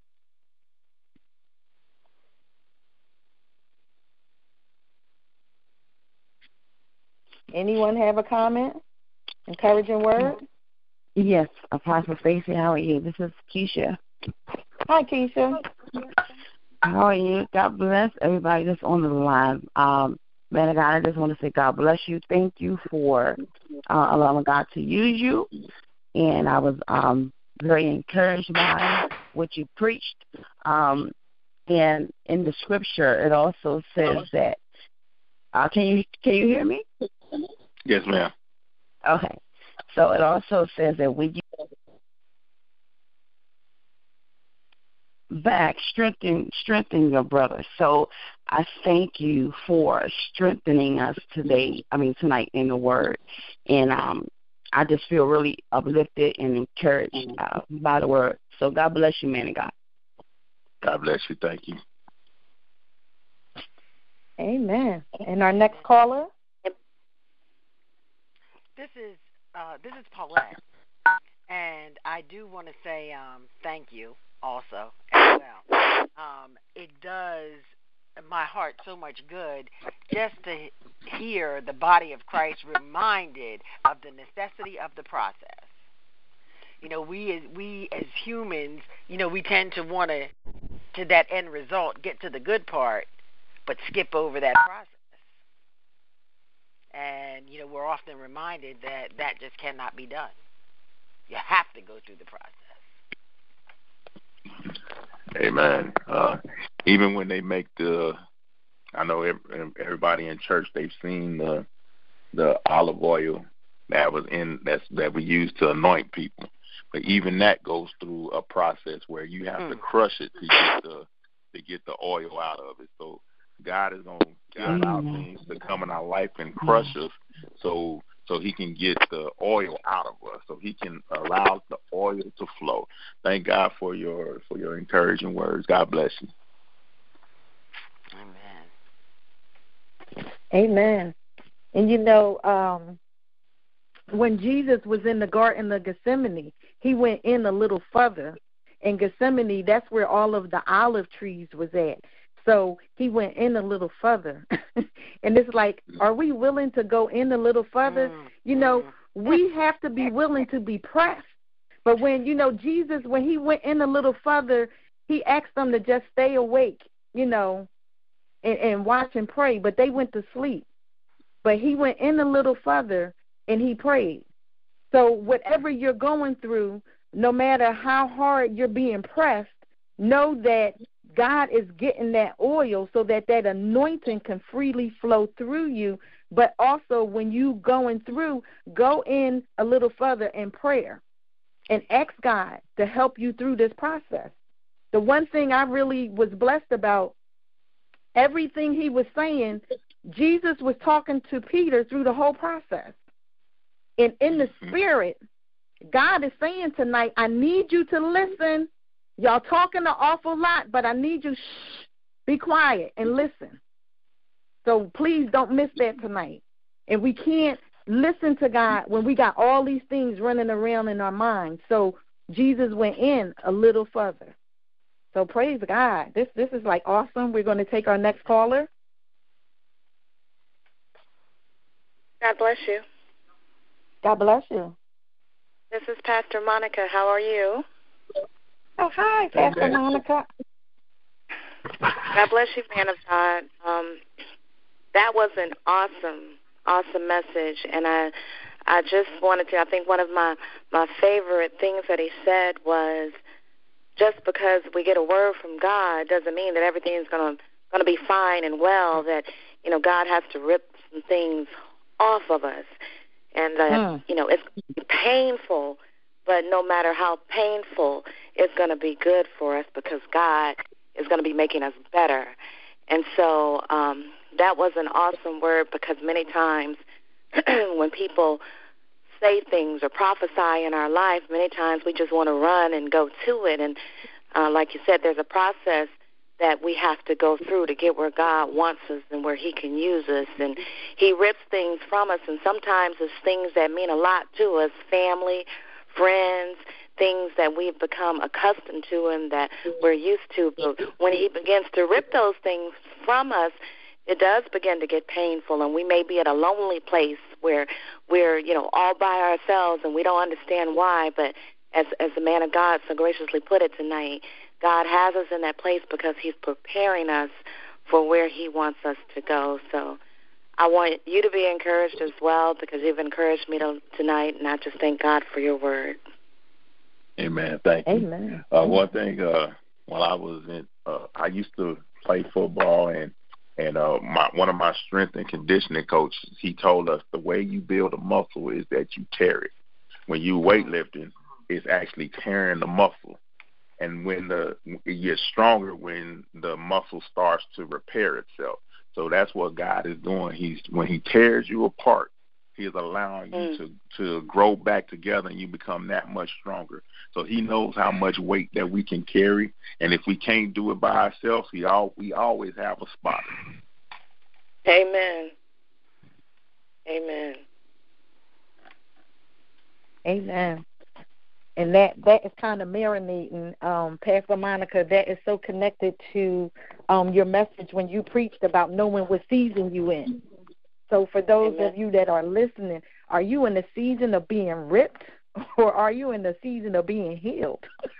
S2: Anyone have a comment? Encouraging word?
S7: Yes, Apostle Stacy, how are you? This is Keisha.
S2: Hi, Keisha.
S7: How are you? God bless everybody that's on the line. Um, man of God, I just want to say God bless you. Thank you for uh, allowing God to use you. And I was um, very encouraged by what you preached. Um, and in the scripture, it also says that Uh, can you can you hear me?
S4: Yes, ma'am.
S7: Okay. So it also says that when you back, strengthen strengthen your brother. So I thank you for strengthening us today. I mean tonight in the Word, and um, I just feel really uplifted and encouraged uh, by the Word. So God bless you, man of God.
S4: God bless you. Thank you.
S2: Amen. And our next caller.
S3: This is uh, this is Paulette, and I do want to say um, thank you also as well. Um, it does my heart so much good just to hear the body of Christ reminded of the necessity of the process. You know, we as we as humans, you know, we tend to want to to that end result, get to the good part, but skip over that process. And, you know, we're often reminded that that just cannot be done. You have to go through the process.
S4: Amen. Uh, even when they make the, I know everybody in church, they've seen the the olive oil that was in that's that we use to anoint people. But even that goes through a process where you have mm. to crush it to get the to get the oil out of it. So God is going to allow things to come in our life and crush us so so he can get the oil out of us, so he can allow the oil to flow. Thank God for your for your encouraging words. God bless you.
S3: Amen.
S2: Amen. And you know, um, when Jesus was in the Garden of Gethsemane, he went in a little further. In Gethsemane, that's where all of the olive trees was at. So he went in a little further. And it's like, are we willing to go in a little further? You know, we have to be willing to be pressed. But when, you know, Jesus, when he went in a little further, he asked them to just stay awake, you know, and, and watch and pray. But they went to sleep. But he went in a little further and he prayed. So whatever you're going through, no matter how hard you're being pressed, know that God is getting that oil so that that anointing can freely flow through you. But also when you going through, go in a little further in prayer and ask God to help you through this process. The one thing I really was blessed about, everything he was saying, Jesus was talking to Peter through the whole process. And in the spirit, God is saying tonight, I need you to listen. Y'all talking an awful lot, but I need you, shh, be quiet and listen. So please don't miss that tonight. And we can't listen to God when we got all these things running around in our minds. So Jesus went in a little further. So praise God. This this is like awesome. We're going to take our next caller.
S8: God bless you.
S2: God bless you.
S8: This is Pastor Monica. How are you?
S2: Oh, hi, Pastor Amen. Monica.
S8: God bless you, man of God. Um, that was an awesome, awesome message, and I, I just wanted to. I think one of my my favorite things that he said was, just because we get a word from God doesn't mean that everything's gonna gonna be fine and well. That you know, God has to rip some things off of us, and that mm. you know, it's painful. But no matter how painful, it's going to be good for us because God is going to be making us better. And so um, that was an awesome word, because many times when people say things or prophesy in our life, many times we just want to run and go to it. And uh, like you said, there's a process that we have to go through to get where God wants us and where he can use us. And he rips things from us, and sometimes it's things that mean a lot to us, family, friends, things that we've become accustomed to and that we're used to. But when he begins to rip those things from us, it does begin to get painful, and we may be at a lonely place where we're, you know, all by ourselves and we don't understand why. But as as the man of God so graciously put it tonight, God has us in that place because he's preparing us for where he wants us to go. So I want you to be encouraged as well, because you've encouraged me to, tonight, and I just thank God for your word.
S4: Amen. Thank you.
S2: Amen.
S4: Uh, one thing, uh, while I was in, uh, I used to play football, and And uh, my, one of my strength and conditioning coaches, he told us the way you build a muscle is that you tear it. When you weightlifting, it's actually tearing the muscle. And when the it gets stronger when the muscle starts to repair itself. So that's what God is doing. He's when He tears you apart, He is allowing you
S8: Mm.
S4: to, to grow back together, and you become that much stronger. So He knows how much weight that we can carry, and if we can't do it by ourselves, He all we always have a spot.
S8: Amen. Amen.
S2: Amen. And that, that is kind of marinating, um, Pastor Monica. That is so connected to um, your message when you preached about knowing what season you in. So for those
S8: Amen.
S2: of you that are listening, are you in the season of being ripped, or are you in the season of being healed?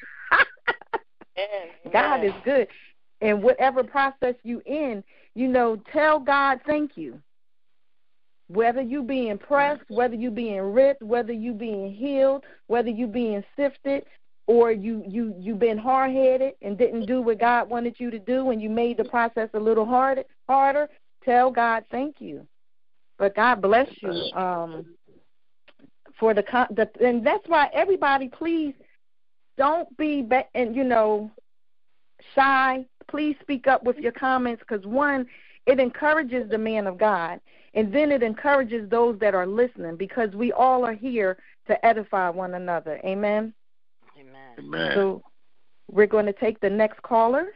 S8: Amen.
S2: God is good. And whatever process you in, you know, tell God thank you. Whether you being pressed, whether you being ripped, whether you being healed, whether you being sifted, or you you you been hard headed and didn't do what God wanted you to do, and you made the process a little hard, harder. Tell God thank you. But God bless you um, for the, the and that's why everybody, please don't be and you know shy. Please speak up with your comments, because one, it encourages the man of God. And then it encourages those that are listening, because we all are here to edify one another. Amen?
S3: Amen.
S4: Amen.
S2: So we're going to take the next caller.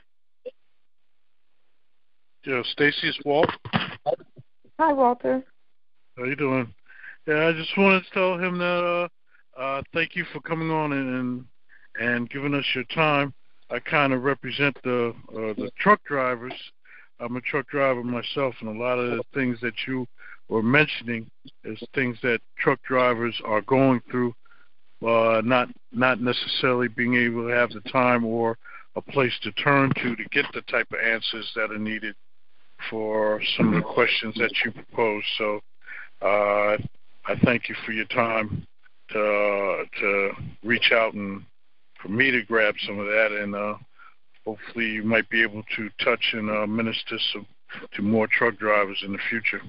S9: Yeah, Stacy, it's Walt.
S2: Hi, Walter.
S9: How you doing? Yeah, I just wanted to tell him that uh, uh, thank you for coming on and and giving us your time. I kind of represent the uh, the truck drivers. I'm a truck driver myself, and a lot of the things that you were mentioning is things that truck drivers are going through, uh, not not necessarily being able to have the time or a place to turn to to get the type of answers that are needed for some of the questions that you proposed. So uh, I thank you for your time to, to reach out and for me to grab some of that, and uh, hopefully you might be able to touch and uh, minister some, to more truck drivers in the future.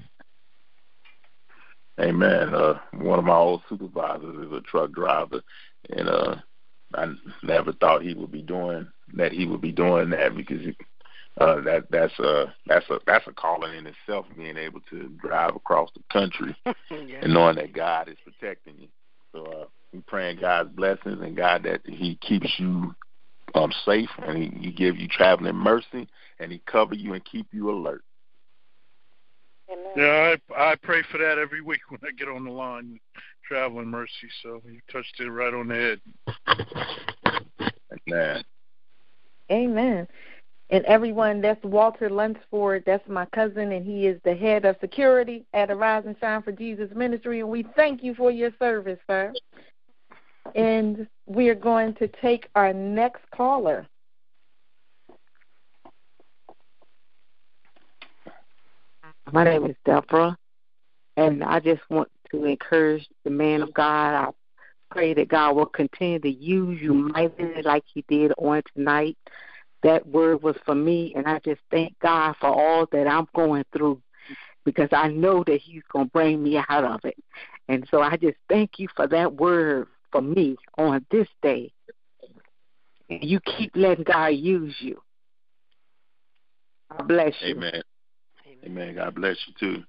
S4: Amen. Uh, one of my old supervisors is a truck driver, and uh, I never thought he would be doing that. He would be doing that because uh, that that's a that's a that's a calling in itself. Being able to drive across the country
S3: yeah.
S4: and knowing that God is protecting you. So uh, we're praying God's blessings and God that He keeps you um, safe, and He, he give you traveling mercy, and He cover you and keep you alert.
S8: Amen.
S9: Yeah, I I pray for that every week when I get on the line, traveling mercy. So you touched it right on the head.
S4: Amen.
S2: Amen. And everyone, that's Walter Lunsford. That's my cousin, and he is the head of security at Arise and Shine for Jesus Ministry. And we thank you for your service, sir. And we are going to take our next caller.
S7: My name is Deborah, and I just want to encourage the man of God. I pray that God will continue to use you mightily like He did on tonight. That word was for me, and I just thank God for all that I'm going through, because I know that He's going to bring me out of it. And so I just thank you for that word for me on this day. And you keep letting God use you. God bless you.
S4: Amen. Amen. God bless you, too.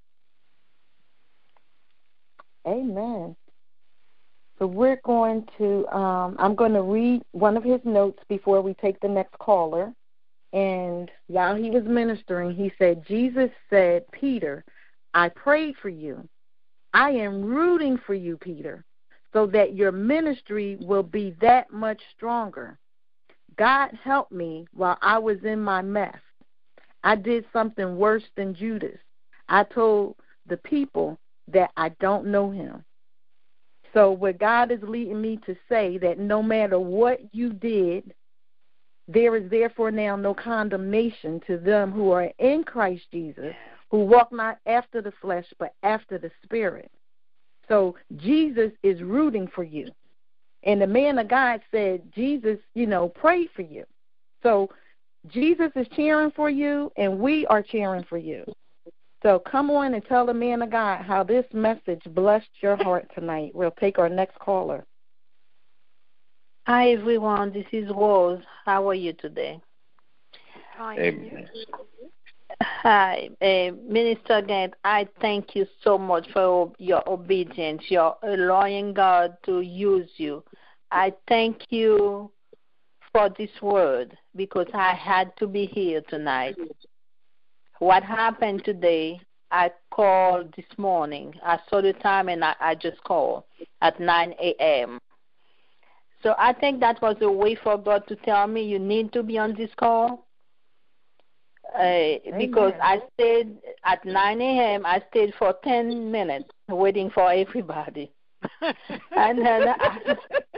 S2: Amen. So we're going to, um, I'm going to read one of his notes before we take the next caller. And while he was ministering, he said, Jesus said, Peter, I prayed for you. I am rooting for you, Peter, so that your ministry will be that much stronger. God helped me while I was in my mess. I did something worse than Judas. I told the people that I don't know him. So what God is leading me to say, that no matter what you did, there is therefore now no condemnation to them who are in Christ Jesus, who walk not after the flesh, but after the Spirit. So Jesus is rooting for you. And the man of God said, Jesus, you know, prayed for you. So Jesus is cheering for you, and we are cheering for you. So come on and tell the man of God how this message blessed your heart tonight. We'll take our next caller.
S10: Hi, everyone. This is Rose. How are you today?
S3: Hi.
S4: Amen.
S10: Hi, uh, Minister Gant. I thank you so much for your obedience, your allowing God to use you. I thank you for this word because I had to be here tonight. What happened today, I called this morning. I saw the time and I, I just called at nine a.m. So I think that was a way for God to tell me you need to be on this call. Uh, because I stayed at nine a.m. I stayed for ten minutes waiting for everybody. And then I,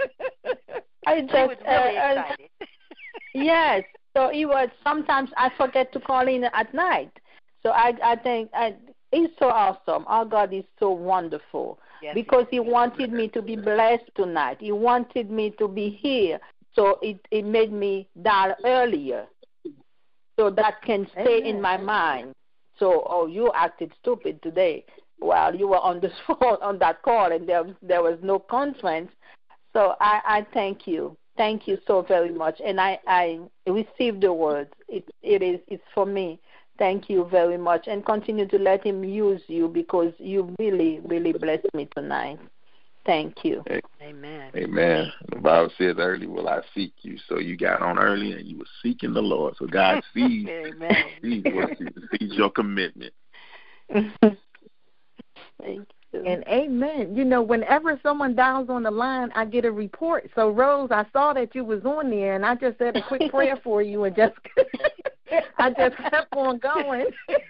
S10: I just,
S3: was really
S10: uh,
S3: excited.
S10: yes. So it was, sometimes I forget to call in at night. So I, I think I, it's so awesome. Our God is so wonderful.
S3: Yes,
S10: because he wanted me to be blessed tonight. He wanted me to be here. So it, it made me dial earlier. So that can stay Amen. In my mind. So, oh, you acted stupid today while you were on the phone on that call, and there was, there was no conference. So I, I thank you. Thank you so very much. And I, I received the word. It, it is it's for me. Thank you very much. And continue to let him use you because you really, really blessed me tonight. Thank you.
S3: Amen.
S4: Amen. The Bible says early will I seek you. So you got on early and you were seeking the Lord. So God sees,
S3: Amen.
S4: sees, sees your commitment.
S10: Thank you.
S2: And amen. You know, whenever someone dials on the line, I get a report. So, Rose, I saw that you was on there, and I just said a quick prayer for you, and just I just kept on going.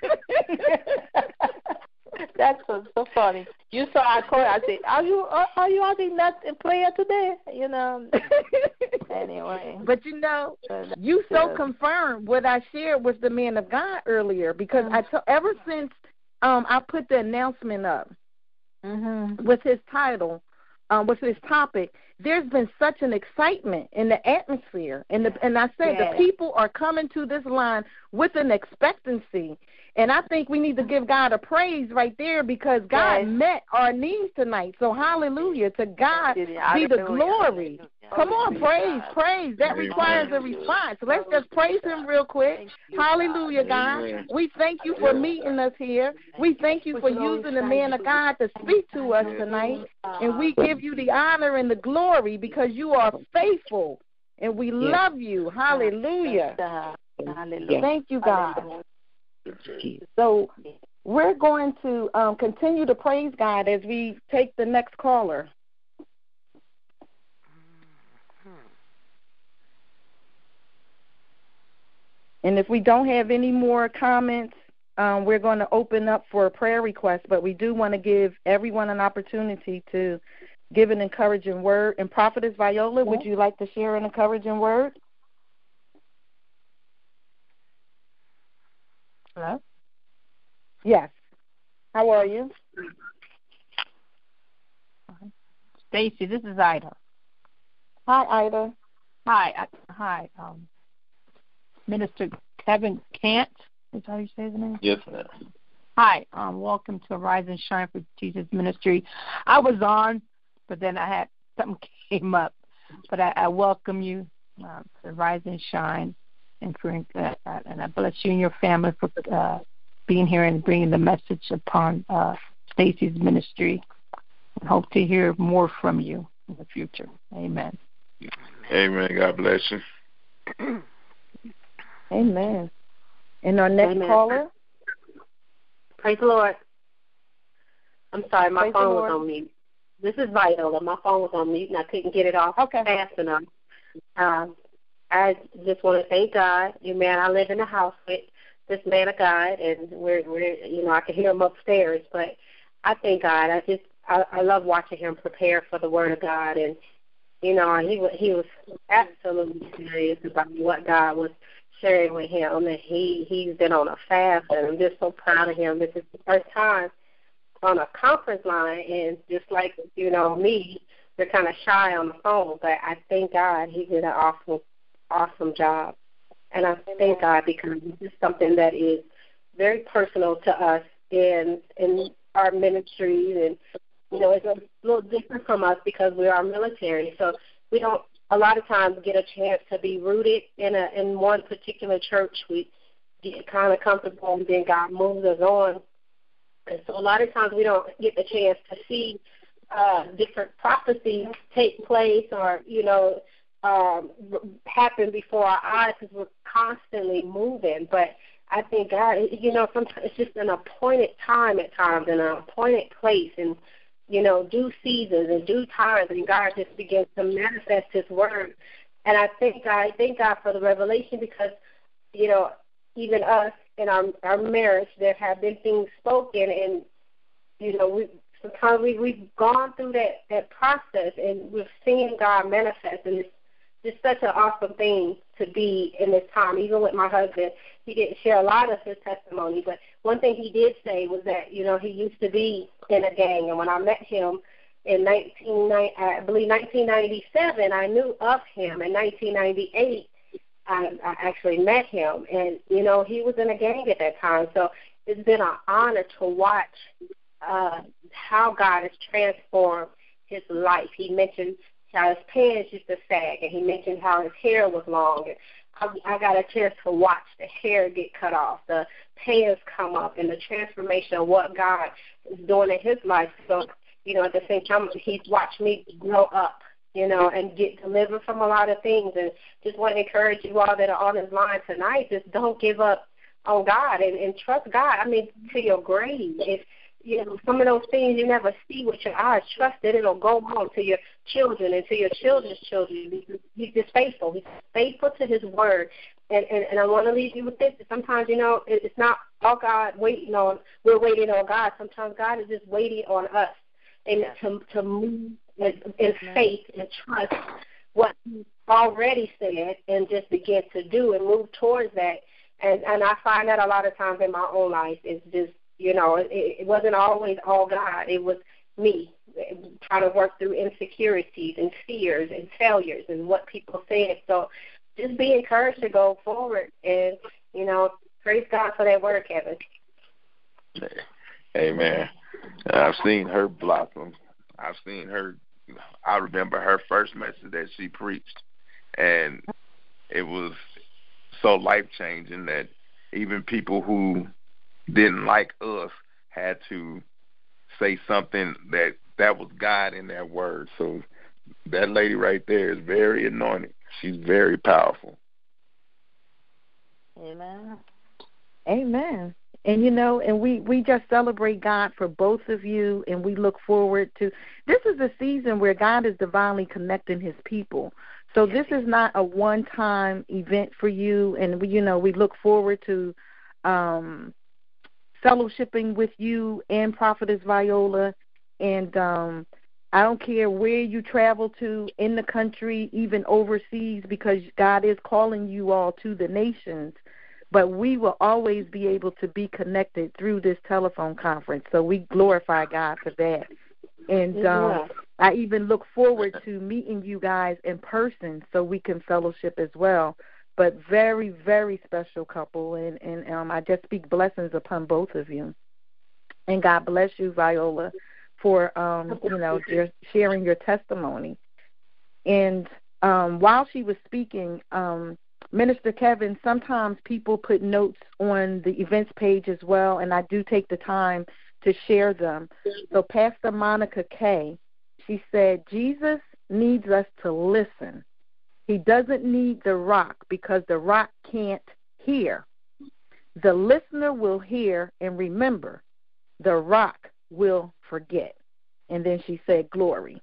S10: That's so, so funny. You saw I called. I said, "Are you are, are you asking that in prayer today?" You know. Anyway,
S2: but you know, you so confirmed what I shared with the man of God earlier because I t- ever since um I put the announcement up. Mm-hmm. With his title, um, with his topic, there's been such an excitement in the atmosphere. And, the, and I said yeah. the people are coming to this line with an expectancy. And I think we need to give God a praise right there because God yes. met our needs tonight. So hallelujah. To God be the glory. Come on, praise, praise. That requires a response. Let's just praise him real quick. Hallelujah, God. We thank you for meeting us here. We thank you for using the man of God to speak to us tonight. And we give you the honor and the glory because you are faithful. And we love you. Hallelujah.
S10: Hallelujah.
S2: Thank you, God. So we're going to um, continue to praise God as we take the next caller. And if we don't have any more comments, um, we're going to open up for a prayer request. But we do want to give everyone an opportunity to give an encouraging word. And Prophetess Viola, yeah. would you like to share an encouraging word? Hello? Yes. How are you?
S11: Stacy, this is Ida.
S2: Hi, Ida.
S11: Hi. I, hi. Um, Minister Kevin Cant. Is that how you say his name?
S4: Yes, ma'am.
S11: Hi. Um, welcome to Rise and Shine for Jesus Ministry. I was on, but then I had something came up. But I, I welcome you uh, to Rise and Shine, and for uh, and I bless you and your family for uh, being here and bringing the message upon uh, Stacy's ministry. And hope to hear more from you in the future. Amen.
S4: Amen. God bless you.
S2: Amen. And our next
S5: Amen.
S2: caller?
S5: Praise the Lord. I'm sorry, my
S2: Praise
S5: phone was on mute. This is Viola. My phone was on mute, and I couldn't get it off
S2: okay.
S5: fast enough. Um, I just want to thank God. You man, I live in a house with this man of God, and we're, we're, you know, I can hear him upstairs. But I thank God. I just, I, I love watching him prepare for the Word of God, and you know, he he was absolutely serious about what God was sharing with him, and he he's been on a fast, and I'm just so proud of him. This is the first time on a conference line, and just like you know me, we're kind of shy on the phone, but I thank God he did an awesome awesome job. And I thank God because this is something that is very personal to us in in our ministries, and you know, it's a little different from us because we are military. So we don't a lot of times get a chance to be rooted in a in one particular church. We get kind of comfortable, and then God moves us on. And so a lot of times we don't get the chance to see uh, different prophecies take place, or you know, um, happen before our eyes because we're constantly moving. But I think God, you know, sometimes it's just an appointed time at times and an appointed place, and you know, due seasons and due times, and God just begins to manifest His word. And I thank God, I thank God for the revelation because, you know, even us in our our marriage, there have been things spoken, and you know, we sometimes we we've gone through that that process, and we're seeing God manifest, and it's just such an awesome thing to be in this time. Even with my husband, he didn't share a lot of his testimony, but one thing he did say was that, you know, he used to be in a gang, and when I met him in nineteen ninety, I believe nineteen ninety-seven, I knew of him. In nineteen ninety-eight, I, I actually met him, and you know, he was in a gang at that time. So it's been an honor to watch uh, how God has transformed his life. He mentioned how his pants used to sag, and he mentioned how his hair was long. And I, I got a chance to watch the hair get cut off, the pants come up, and the transformation of what God is doing in his life. So, you know, at the same time, he's watched me grow up, you know, and get delivered from a lot of things. And just want to encourage you all that are on this line tonight, just don't give up on God and, and trust God, I mean, to your grave. If you know, some of those things you never see with your eyes, trust that it'll go on to your children and to your children's children. He's just faithful. He's faithful to his word. And, and, and I want to leave you with this. Sometimes, you know, it's not all God waiting on. We're waiting on God. Sometimes God is just waiting on us and to, to move in, in faith and trust what He already said and just begin to do and move towards that. And, and I find that a lot of times in my own life. It's just, you know, it, it wasn't always all God. It was me trying to work through insecurities and fears and failures and what people said. So just be encouraged to go forward and, you know, praise God for that word, Kevin.
S6: Amen. I've seen her blossom. I've seen her. I remember her first message that she preached, and it was so life-changing that even people who didn't like us had to say something that that was God in that word. So that lady right there is very anointed. She's very powerful.
S2: Amen. Amen. And, you know, and we, we just celebrate God for both of you, and we look forward to – this is a season where God is divinely connecting his people. So this is not a one-time event for you, and, we, you know, we look forward to um, – fellowshipping with you and Prophetess Viola, and um, I don't care where you travel to in the country, even overseas, because God is calling you all to the nations, but we will always be able to be connected through this telephone conference, so we glorify God for that. And um, I even look forward to meeting you guys in person so we can fellowship as well. But very, very special couple, and, and um, I just speak blessings upon both of you. And God bless you, Viola, for, um, you know, your, sharing your testimony. And um, while she was speaking, um, Minister Kevin, sometimes people put notes on the events page as well, and I do take the time to share them. So Pastor Monica Kay, she said, Jesus needs us to listen. He doesn't need the rock because the rock can't hear. The listener will hear and remember. The rock will forget. And then she said, glory.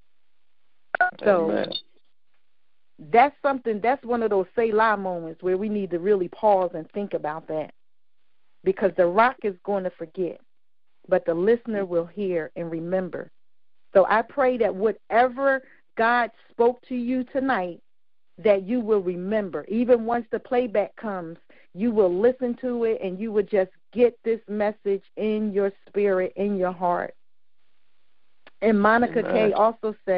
S2: So Amen. That's something, that's one of those Selah moments where we need to really pause and think about that, because the rock is going to forget, but the listener will hear and remember. So I pray that whatever God spoke to you tonight, that you will remember. Even once the playback comes, you will listen to it and you will just get this message in your spirit, in your heart. And Monica Amen. Kay also said,